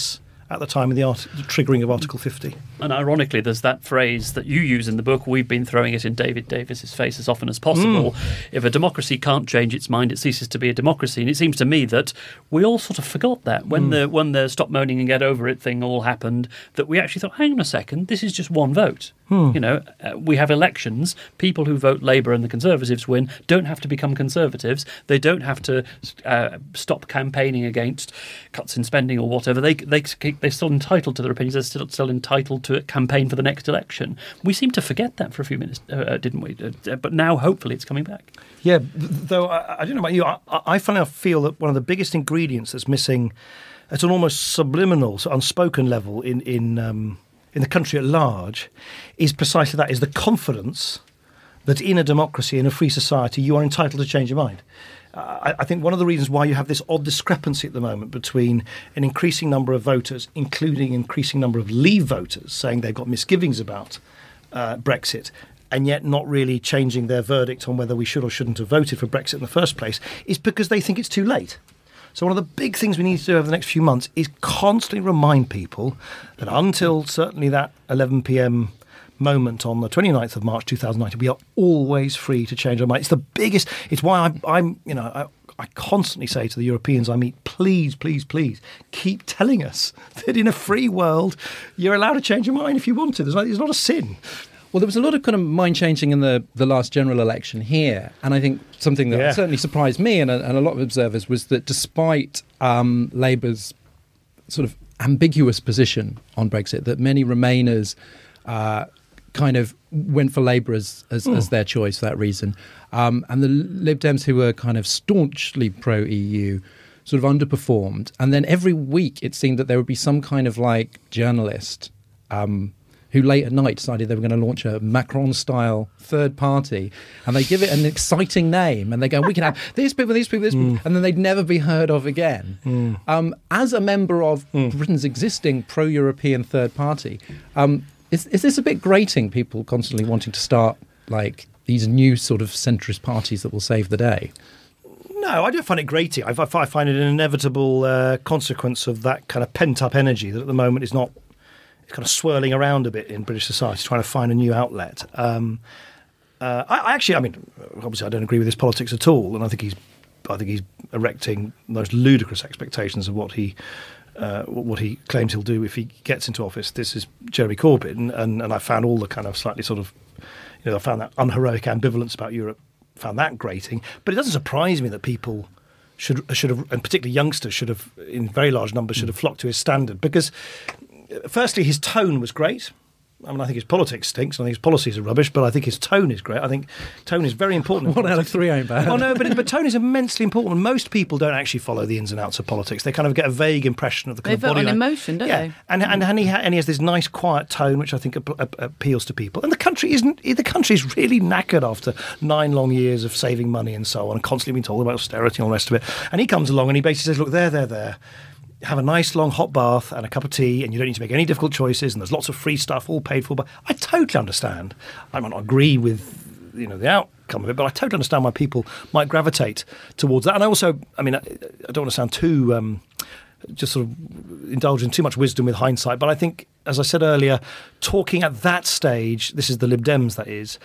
at the time of the, art- the triggering of Article fifty. And ironically, there's that phrase that you use in the book. We've been throwing it in David Davis's face as often as possible. Mm. If a democracy can't change its mind, it ceases to be a democracy. And it seems to me that we all sort of forgot that when mm. the when the stop moaning and get over it thing all happened, that we actually thought, hang on a second, this is just one vote. Hmm. You know, uh, we have elections. People who vote Labour and the Conservatives win don't have to become Conservatives. They don't have to uh, stop campaigning against cuts in spending or whatever. They they they're still entitled to their opinions. They're still still entitled to campaign for the next election. We seem to forget that for a few minutes, uh, didn't we? Uh, but now, hopefully, it's coming back. Yeah, though I, I don't know about you. I, I finally feel that one of the biggest ingredients that's missing at an almost subliminal, so unspoken level in in. Um, in the country at large, is precisely that, is the confidence that in a democracy, in a free society, you are entitled to change your mind. Uh, I, I think one of the reasons why you have this odd discrepancy at the moment between an increasing number of voters, including an increasing number of Leave voters, saying they've got misgivings about uh, Brexit, and yet not really changing their verdict on whether we should or shouldn't have voted for Brexit in the first place, is because they think it's too late. So one of the big things we need to do over the next few months is constantly remind people that until certainly that eleven p.m. moment on the twenty-ninth of March two thousand nineteen, we are always free to change our mind. It's the biggest. It's why I'm, I'm you know, I, I constantly say to the Europeans I meet, please, please, please, keep telling us that in a free world, you're allowed to change your mind if you want to. There's no, it's not a sin. Well, there was a lot of kind of mind changing in the, the last general election here. And I think something that yeah. certainly surprised me and a, and a lot of observers was that despite um, Labour's sort of ambiguous position on Brexit, that many Remainers uh, kind of went for Labour as, as, mm. as their choice for that reason. Um, and the Lib Dems, who were kind of staunchly pro-E U, sort of underperformed. And then every week it seemed that there would be some kind of like journalist um who late at night decided they were going to launch a Macron-style third party, and they give it an exciting name, and they go, we can have these people, these people, this mm. people, and then they'd never be heard of again. Mm. Um, as a member of mm. Britain's existing pro-European third party, um, is, is this a bit grating, people constantly wanting to start like these new sort of centrist parties that will save the day? No, I don't find it grating. I, I find it an inevitable uh, consequence of that kind of pent-up energy that at the moment is not... It's kind of swirling around a bit in British society, trying to find a new outlet. Um, uh, I, I actually, I mean, obviously, I don't agree with his politics at all, and I think he's, I think he's erecting those ludicrous expectations of what he, uh, what he claims he'll do if he gets into office. This is Jeremy Corbyn, and, and I found all the kind of slightly sort of, you know, I found that unheroic ambivalence about Europe, found that grating. But it doesn't surprise me that people should should have, and particularly youngsters, should have, in very large numbers, should have flocked to his standard because. Firstly, his tone was great. I mean, I think his politics stinks. I think his policies are rubbish, but I think his tone is great. I think tone is very important. One out of three ain't bad. Oh no, but but tone is immensely important. Most people don't actually follow the ins and outs of politics. They kind of get a vague impression of the kind they of vote body on language. emotion, don't yeah. they? And and and he ha- and he has this nice, quiet tone, which I think ap- ap- appeals to people. And the country isn't. The country is really knackered after nine long years of saving money and so on, and constantly being told about austerity and all the rest of it. And he comes along and he basically says, "Look, there, there, there. Have a nice long hot bath and a cup of tea, and you don't need to make any difficult choices, and there's lots of free stuff all paid for." But I totally understand. I might not agree with you know the outcome of it, but I totally understand why people might gravitate towards that. And I also, I mean, I, I don't want to sound too um, just sort of indulge in too much wisdom with hindsight, but I think, as I said earlier, talking at that stage, this is the Lib Dems, that is,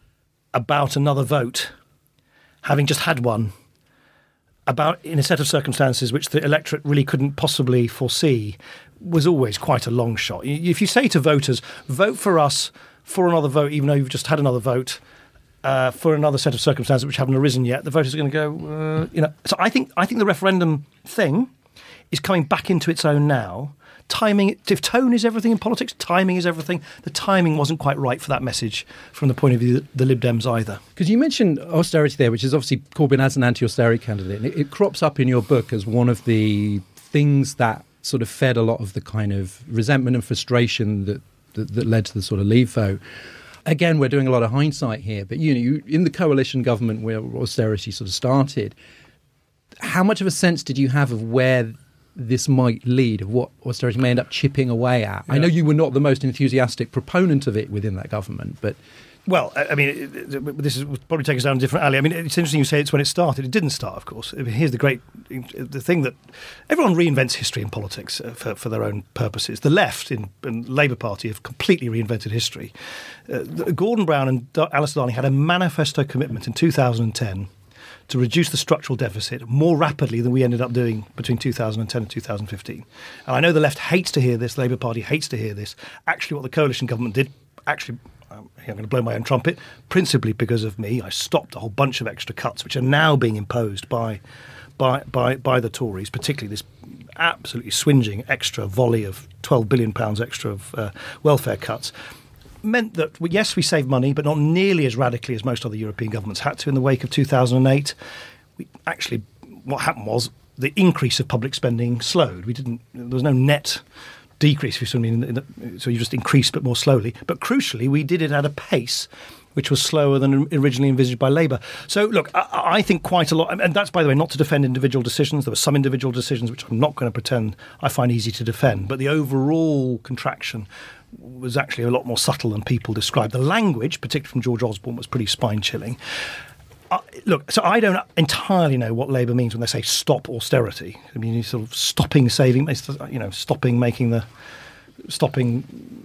about another vote, having just had one, about in a set of circumstances which the electorate really couldn't possibly foresee, was always quite a long shot. If you say to voters, vote for us for another vote, even though you've just had another vote, uh, for another set of circumstances which haven't arisen yet, the voters are going to go, uh, you know. So I think I think the referendum thing is coming back into its own now. Timing, if tone is everything in politics, timing is everything. The timing wasn't quite right for that message from the point of view of the Lib Dems either. Because you mentioned austerity there, which is obviously Corbyn as an anti-austerity candidate. And it, it crops up in your book as one of the things that sort of fed a lot of the kind of resentment and frustration that, that, that led to the sort of Leave vote. Again, we're doing a lot of hindsight here, but you know, you, in the coalition government where austerity sort of started, how much of a sense did you have of where this might lead, of what austerity may end up chipping away at? Yeah. I know you were not the most enthusiastic proponent of it within that government, but Well, I I mean, it- it- this is, will probably take us down a different alley. I mean, it's interesting you say it's when it started. It didn't start, of course. I mean, here's the great, the thing that everyone reinvents history in politics uh, for, for their own purposes. The left in, and Labour Party have completely reinvented history. Uh, the- Gordon Brown and D- Alistair Darling had a manifesto commitment in two thousand ten to reduce the structural deficit more rapidly than we ended up doing between two thousand ten and two thousand fifteen. And I know the left hates to hear this, Labour Party hates to hear this. Actually, what the coalition government did, actually, um, I'm going to blow my own trumpet, principally because of me, I stopped a whole bunch of extra cuts, which are now being imposed by by by, by the Tories, particularly this absolutely swinging extra volley of twelve billion pounds extra of uh, welfare cuts. Meant that, we- yes, we saved money, but not nearly as radically as most other European governments had to in the wake of two thousand eight. We actually, what happened was the increase of public spending slowed. We didn't. There was no net decrease. If you see what I mean, in the- so you just increased, but more slowly. But crucially, we did it at a pace which was slower than originally envisaged by Labour. So, look, I, I think quite a lot, and that's, by the way, not to defend individual decisions. There were some individual decisions which I'm not going to pretend I find easy to defend, but the overall contraction was actually a lot more subtle than people described. The language, particularly from George Osborne, was pretty spine-chilling. Uh, look, so I don't entirely know what Labour means when they say stop austerity. I mean, sort of stopping saving, you know, stopping making the, stopping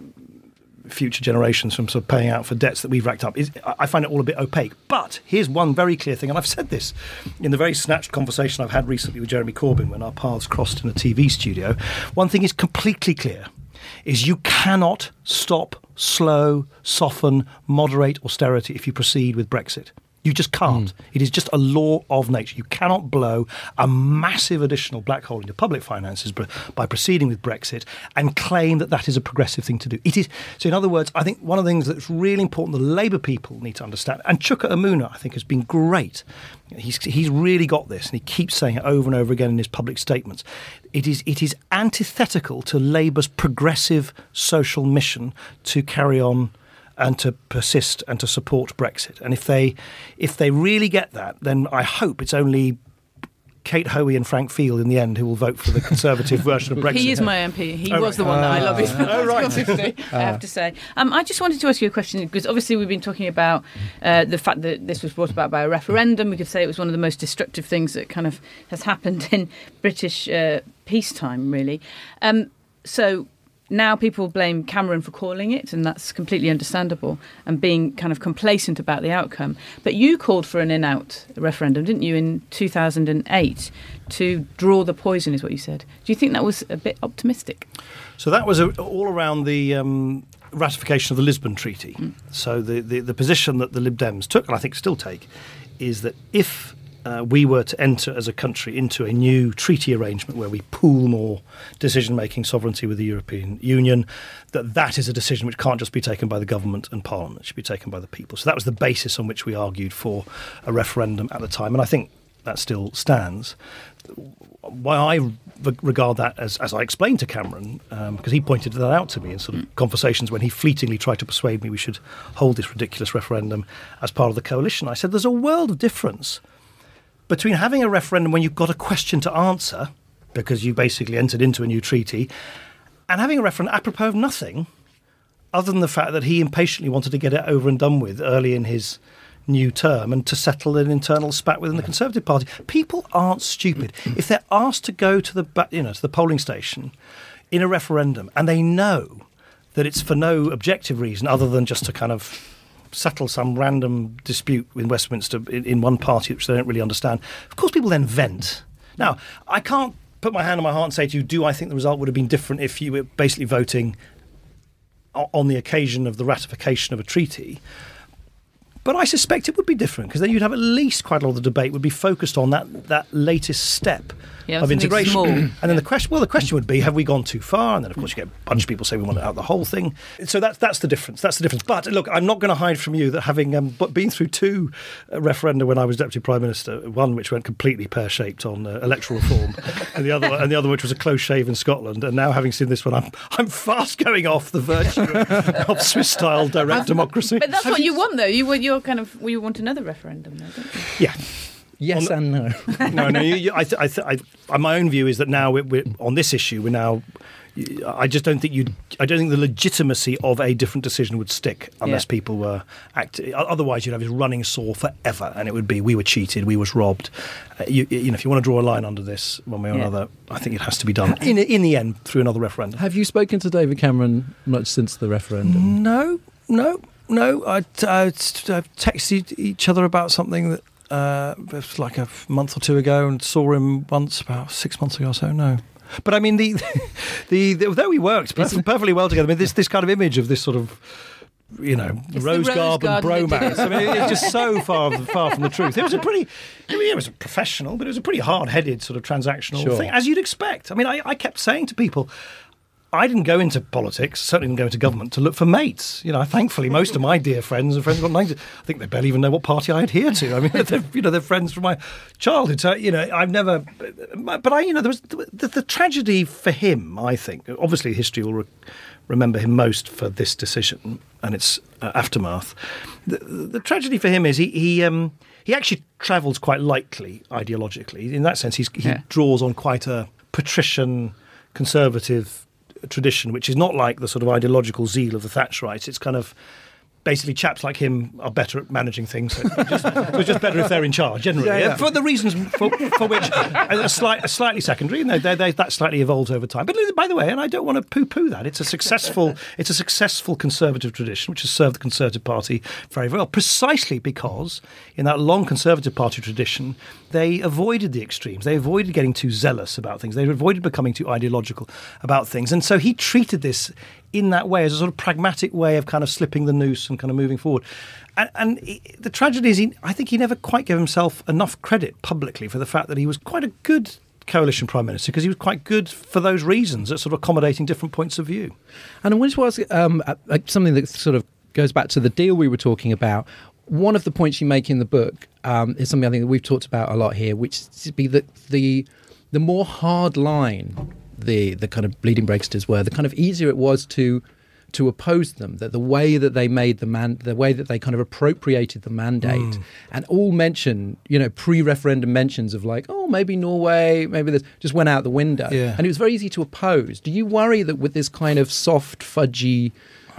future generations from sort of paying out for debts that we've racked up. Is, I find it all a bit opaque. But here's one very clear thing, and I've said this in the very snatched conversation I've had recently with Jeremy Corbyn when our paths crossed in a T V studio. One thing is completely clear, is you cannot stop, slow, soften, moderate austerity if you proceed with Brexit. You just can't. Mm. It is just a law of nature. You cannot blow a massive additional black hole into public finances by proceeding with Brexit and claim that that is a progressive thing to do. It is. So in other words, I think one of the things that's really important the Labour people need to understand, and Chuka Umunna, I think, has been great. He's, he's really got this, and he keeps saying it over and over again in his public statements. It is, it is antithetical to Labour's progressive social mission to carry on and to persist and to support Brexit. And if they if they really get that, then I hope it's only Kate Hoey and Frank Field in the end who will vote for the Conservative version of Brexit. He is my M P. He oh, was right. the one uh, that I lobbied for. Oh, right. I have to say. Um, I just wanted to ask you a question, because obviously we've been talking about uh, the fact that this was brought about by a referendum. We could say it was one of the most destructive things that kind of has happened in British uh, peacetime, really. Um, so... Now people blame Cameron for calling it, and that's completely understandable, and being kind of complacent about the outcome. But you called for an in-out referendum, didn't you, in two thousand eight to draw the poison, is what you said. Do you think that was a bit optimistic? So that was a, all around the um, ratification of the Lisbon Treaty. Mm. So the, the, the position that the Lib Dems took, and I think still take, is that if Uh, we were to enter as a country into a new treaty arrangement where we pool more decision-making sovereignty with the European Union, that that is a decision which can't just be taken by the government and Parliament, it should be taken by the people. So that was the basis on which we argued for a referendum at the time, and I think that still stands. Why I regard that as, as I explained to Cameron, because um, he pointed that out to me in sort of conversations when he fleetingly tried to persuade me we should hold this ridiculous referendum as part of the coalition. I said there's a world of difference between having a referendum when you've got a question to answer, because you basically entered into a new treaty, and having a referendum apropos of nothing, other than the fact that he impatiently wanted to get it over and done with early in his new term and to settle an internal spat within the Conservative Party. People aren't stupid. If they're asked to go to the you know to the polling station in a referendum and they know that it's for no objective reason other than just to kind of settle some random dispute in Westminster in, in one party which they don't really understand, of course people then vent. Now, I can't put my hand on my heart and say to you, do I think the result would have been different if you were basically voting on the occasion of the ratification of a treaty? But I suspect it would be different, because then you'd have at least quite a lot of the debate would be focused on that that latest step yeah, of integration. Small. And then yeah. the question, well, the question would be, have we gone too far? And then, of course, you get a bunch of people say we want to out the whole thing. So that's that's the difference. That's the difference. But look, I'm not going to hide from you that having um, been through two uh, referenda when I was Deputy Prime Minister, one which went completely pear-shaped on uh, electoral reform, and the other and the other which was a close shave in Scotland, and now having seen this one, I'm I'm fast going off the virtue of, of Swiss-style direct democracy. But that's what you want, though. You want your kind of we want another referendum, though, don't you? Yeah. Yes on, and no. no, no. You, you, I, th- I, th- I, my own view is that now we're, we're on this issue. We're now. I just don't think you. I don't think the legitimacy of a different decision would stick unless Yeah. people were acting. Otherwise, you'd have this running sore forever, and it would be we were cheated, we was robbed. Uh, you, you know, if you want to draw a line under this one way or Yeah. another, I think it has to be done in in the end through another referendum. Have you spoken to David Cameron much since the referendum? No, no, no. I, I, I've texted each other about something that uh, it was like a month or two ago, and saw him once about six months ago or so. No. But I mean, the, the, the although we worked perf- perfectly well together, I mean, this this kind of image of this sort of, you know, It's the rose rose garden garden that did bromance. I mean, it's just so far far from the truth. It was a pretty, I mean, it was a professional, but it was a pretty hard-headed sort of transactional Sure. thing, as you'd expect. I mean, I, I kept saying to people, I didn't go into politics, certainly didn't go into government to look for mates. You know, thankfully, most of my dear friends and friends got names. I think they barely even know what party I adhere to. I mean, they're, you know, they're friends from my childhood. So, you know, I've never. But I, you know, there was the, the tragedy for him. I think, obviously, history will re- remember him most for this decision and its uh, aftermath. The, the tragedy for him is he he um, he actually travels quite lightly ideologically. In that sense, he's, he Yeah. draws on quite a patrician, conservative tradition, which is not like the sort of ideological zeal of the Thatcherites. It's kind of basically chaps like him are better at managing things. So it's just, so it's just better if they're in charge, generally. Yeah, yeah. For the reasons for, for which a, slight, a slightly secondary, you know, they, they, that slightly evolves over time. But by the way, and I don't want to poo-poo that, it's a successful, it's a successful conservative tradition which has served the Conservative Party very well, precisely because in that long Conservative Party tradition, they avoided the extremes. They avoided getting too zealous about things. They avoided becoming too ideological about things. And so he treated this in that way as a sort of pragmatic way of kind of slipping the noose and kind of moving forward. And, and he, the tragedy is, he, I think he never quite gave himself enough credit publicly for the fact that he was quite a good coalition prime minister, because he was quite good for those reasons at sort of accommodating different points of view. And I wanted to ask um, uh, uh, something that sort of goes back to the deal we were talking about. One of the points you make in the book um, is something I think that we've talked about a lot here, which is be that the the more hard line the the kind of bleeding Brexiters were, the kind of easier it was to to oppose them. That the way that they made the man, the way that they kind of appropriated the mandate, mm. and all mention, you know, pre-referendum mentions of like, oh, maybe Norway, maybe this, just went out the window. Yeah. And it was very easy to oppose. Do you worry that with this kind of soft, fudgy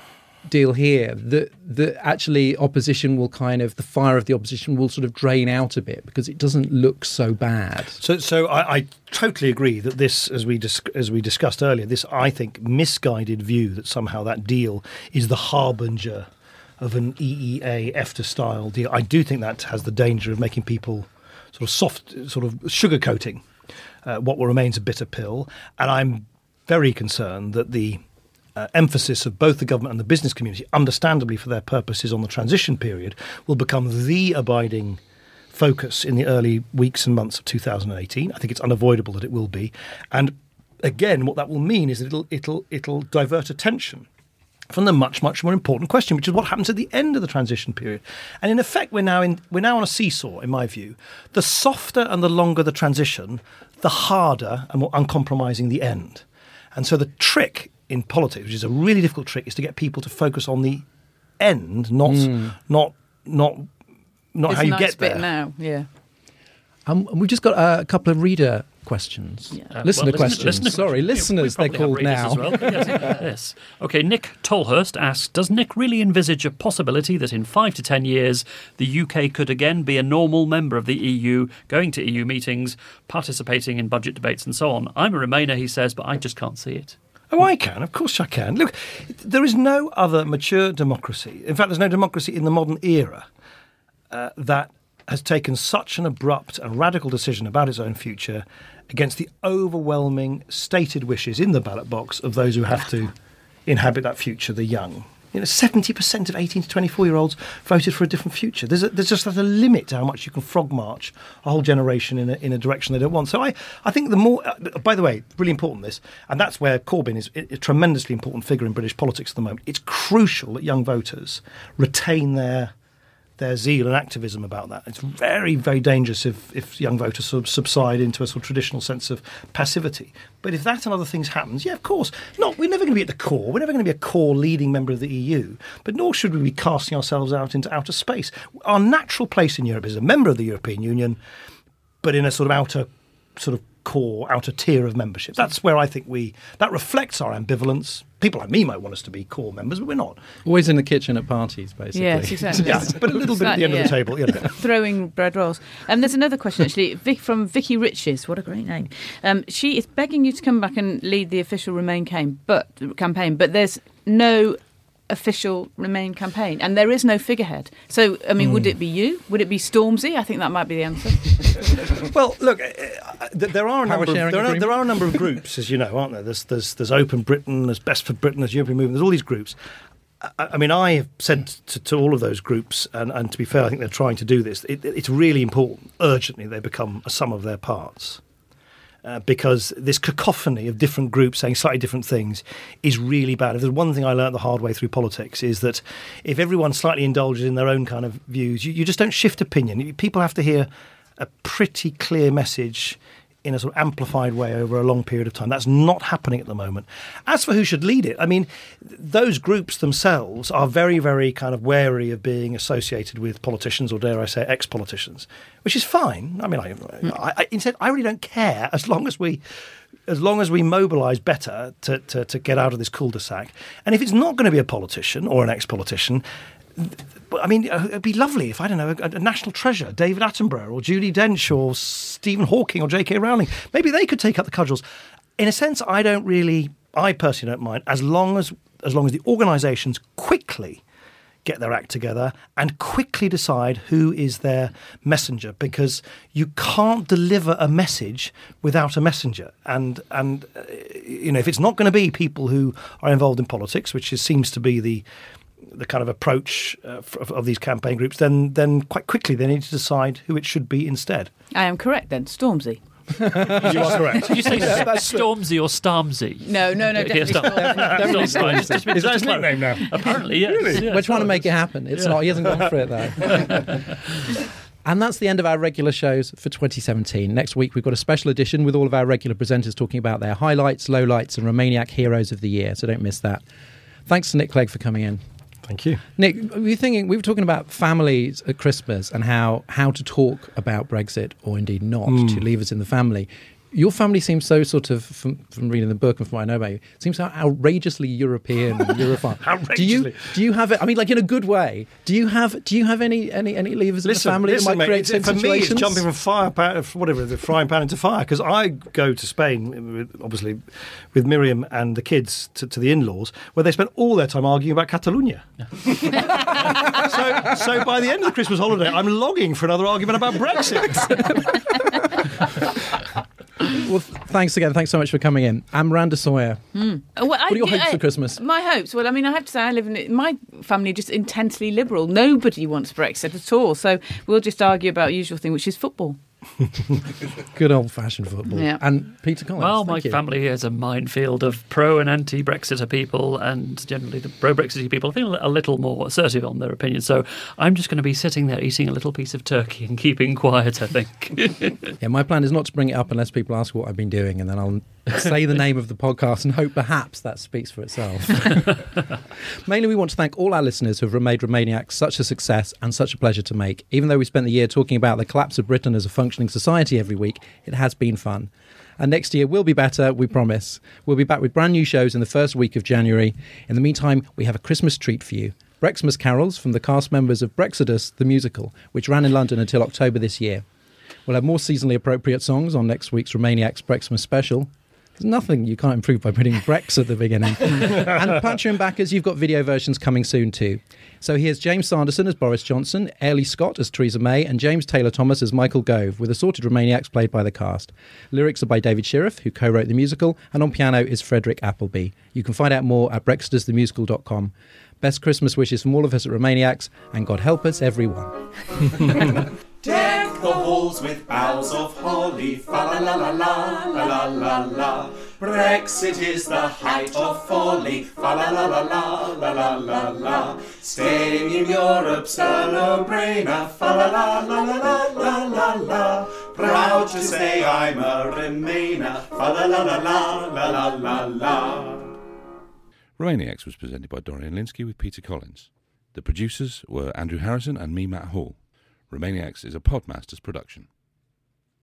deal here, that that actually opposition will kind of, the fire of the opposition will sort of drain out a bit because it doesn't look so bad? So, so I, I totally agree that this, as we dis- as we discussed earlier, this I think misguided view that somehow that deal is the harbinger of an E E A EFTA style deal. I do think that has the danger of making people sort of soft, sort of sugarcoating uh, what will remains a bitter pill, and I'm very concerned that the Uh, emphasis of both the government and the business community, understandably for their purposes on the transition period, will become the abiding focus in the early weeks and months of two thousand eighteen. I think it's unavoidable that it will be. And again, what that will mean is that it'll, it'll, it'll divert attention from the much, much more important question, which is what happens at the end of the transition period. And in effect, we're now in we're now on a seesaw, in my view. The softer and the longer the transition, the harder and more uncompromising the end. And so the trick in politics, which is a really difficult trick, is to get people to focus on the end, not mm. not not not it's how you nice get bit there. Now, yeah. Um, we've just got uh, a couple of reader questions. Yeah. Uh, listener well, questions. Listener, Sorry, we- listeners, we they're probably have called now. readers as well. Yes. Yes. Okay, Nick Tolhurst asks, does Nick really envisage a possibility that in five to ten years the U K could again be a normal member of the E U, going to E U meetings, participating in budget debates and so on? I'm a Remainer, he says, but I just can't see it. Oh, I can. Of course I can. Look, there is no other mature democracy. In fact, there's no democracy in the modern era uh, that has taken such an abrupt and radical decision about its own future against the overwhelming stated wishes in the ballot box of those who have to inhabit that future, the young. You know, seventy percent of eighteen to twenty-four-year-olds voted for a different future. There's, a, there's just a limit to how much you can frog march a whole generation in a, in a direction they don't want. So I, I think the more... Uh, by the way, really important this, and that's where Corbyn is a, a tremendously important figure in British politics at the moment. It's crucial that young voters retain their their zeal and activism about that. It's very, very dangerous if, if young voters sort of subside into a sort of traditional sense of passivity. But if that and other things happens, yeah, of course. Not, we're never going to be at the core. We're never going to be a core leading member of the E U. But nor should we be casting ourselves out into outer space. Our natural place in Europe is a member of the European Union, but in a sort of outer sort of core, outer tier of membership. That's where I think we that reflects our ambivalence. People like me might want us to be core members, but we're not. Always in the kitchen at parties, basically. Yes, exactly. Yeah, but a little bit at the end yeah. of the table. You know. Throwing bread rolls. And um, there's another question, actually, Vic, from Vicky Riches. What a great name. Um, she is begging you to come back and lead the official Remain campaign, but, campaign, but there's no official Remain campaign, and there is no figurehead. So, I mean, mm. would it be you? Would it be Stormzy? I think that might be the answer. Well, look, uh, there are a number of, there are, there are a number of groups, as you know, aren't there? There's there's there's Open Britain, there's Best for Britain, there's European Movement. There's all these groups. I, I mean, I have said to, to all of those groups, and, and to be fair, I think they're trying to do this. It, it's really important, urgently, they become a sum of their parts. Uh, because this cacophony of different groups saying slightly different things is really bad. If there's one thing I learned the hard way through politics is that if everyone slightly indulges in their own kind of views, you, you just don't shift opinion. People have to hear a pretty clear message in a sort of amplified way over a long period of time. That's not happening at the moment. As for who should lead it, I mean, those groups themselves are very, very kind of wary of being associated with politicians, or dare I say ex-politicians, which is fine. I mean, I, I, I, instead, I really don't care as long as we... as long as we mobilise better to, to, to get out of this cul-de-sac. And if it's not going to be a politician or an ex-politician, I mean, it'd be lovely if, I don't know, a, a national treasure, David Attenborough or Judi Dench or Stephen Hawking or J K Rowling, maybe they could take up the cudgels. In a sense, I don't really, I personally don't mind, as long as as long as the organisations quickly get their act together and quickly decide who is their messenger, because you can't deliver a message without a messenger. And, and uh, you know, if it's not going to be people who are involved in politics, which is, seems to be the the kind of approach uh, of, of these campaign groups, then then quite quickly they need to decide who it should be instead. I am correct then, Stormzy. You are correct. Did you say yeah, Stormzy or Starmzy? No, no, no, definitely Stormzy. Stormzy. Is that his nickname now? Apparently, yes. Really? Yeah, We're trying to make it happen. It's yeah. not. He hasn't gone for it, though. And that's the end of our regular shows for twenty seventeen. Next week, we've got a special edition with all of our regular presenters talking about their highlights, lowlights, and Romaniac heroes of the year, so don't miss that. Thanks to Nick Clegg for coming in. Thank you. Nick, we were thinking, we were talking about families at Christmas and how, how to talk about Brexit, or indeed not, mm. to leave us in the family. Your family seems so sort of, from, from reading the book and from what I know about you, seems so outrageously European and Europhile. outrageously. Do you do you have it? I mean, like in a good way. Do you have do you have any any any leavers listen, in the family listen, that might mate, create it's, same for situations? me, it's jumping from fire pan, whatever the frying pan into fire. Because I go to Spain, obviously, with Miriam and the kids to, to the in-laws, where they spend all their time arguing about Catalonia. so, so by the end of the Christmas holiday, I'm longing for another argument about Brexit. Well, thanks again. Thanks so much for coming in. I'm Miranda Sawyer. Mm. Well, what are your I, hopes I, for Christmas? My hopes? Well, I mean, I have to say, I live in my family are just intensely liberal. Nobody wants Brexit at all. So we'll just argue about the usual thing, which is football. Good old-fashioned football. Yeah. And Peter Collins. Well, my you. family is a minefield of pro and anti-Brexiter people, and generally the pro-Brexit people feel a little more assertive on their opinion. So I'm just going to be sitting there eating a little piece of turkey and keeping quiet, I think. Yeah, my plan is not to bring it up unless people ask what I've been doing, and then I'll say the name of the podcast and hope perhaps that speaks for itself. Mainly, we want to thank all our listeners who have made Romaniac such a success and such a pleasure to make. Even though we spent the year talking about the collapse of Britain as a functioning society every week, it has been fun. And next year will be better, we promise. We'll be back with brand new shows in the first week of January. In the meantime, we have a Christmas treat for you. Brexmas carols from the cast members of Brexodus, the musical, which ran in London until October this year. We'll have more seasonally appropriate songs on next week's Romaniac's Brexmas special. There's nothing you can't improve by putting Brex at the beginning. And Patreon backers, you've got video versions coming soon too. So here's James Sanderson as Boris Johnson, Ailey Scott as Theresa May, and James Taylor Thomas as Michael Gove, with assorted Romaniacs played by the cast. Lyrics are by David Sheriff, who co-wrote the musical, and on piano is Frederick Appleby. You can find out more at brexodus the musical dot com. Best Christmas wishes from all of us at Romaniacs, and God help us, everyone. Deck the halls with boughs of holly, fa la la la la la la la la. Brexit is the height of folly, fa la la la la la la la la. Staying in Europe's a no-brainer, fa la la la la la la la. Proud to say I'm a Remainer, fa la la la la la la la la. Romaniacs was presented by Dorian Linsky with Peter Collins. The producers were Andrew Harrison and me, Matt Hall. Romaniacs is a Podmasters production.